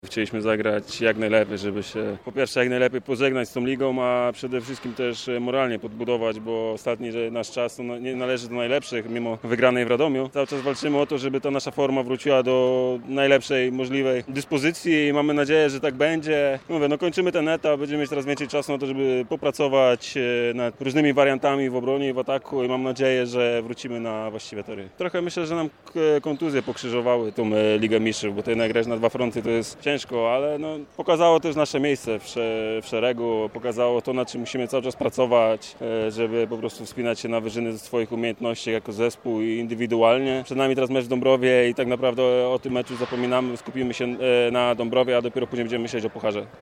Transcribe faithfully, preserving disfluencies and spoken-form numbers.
Chcieliśmy zagrać jak najlepiej, żeby się po pierwsze jak najlepiej pożegnać z tą ligą, a przede wszystkim też moralnie podbudować, bo ostatni że nasz czas to nie należy do najlepszych, mimo wygranej w Radomiu. Cały czas walczymy o to, żeby ta nasza forma wróciła do najlepszej możliwej dyspozycji i mamy nadzieję, że tak będzie. Mówię, no kończymy ten etap, będziemy mieć teraz więcej czasu na to, żeby popracować nad różnymi wariantami w obronie i w ataku i mam nadzieję, że wrócimy na właściwe tory. Trochę myślę, że nam kontuzje pokrzyżowały tą Ligę Mistrzów, bo to jednak grać na dwa fronty to jest ciężko, ale no, pokazało też nasze miejsce w, w szeregu, pokazało to, na czym musimy cały czas pracować, żeby po prostu wspinać się na wyżyny swoich umiejętności jako zespół i indywidualnie. Przed nami teraz mecz w Dąbrowie i tak naprawdę o tym meczu zapominamy, skupimy się na Dąbrowie, a dopiero później będziemy myśleć o pucharze.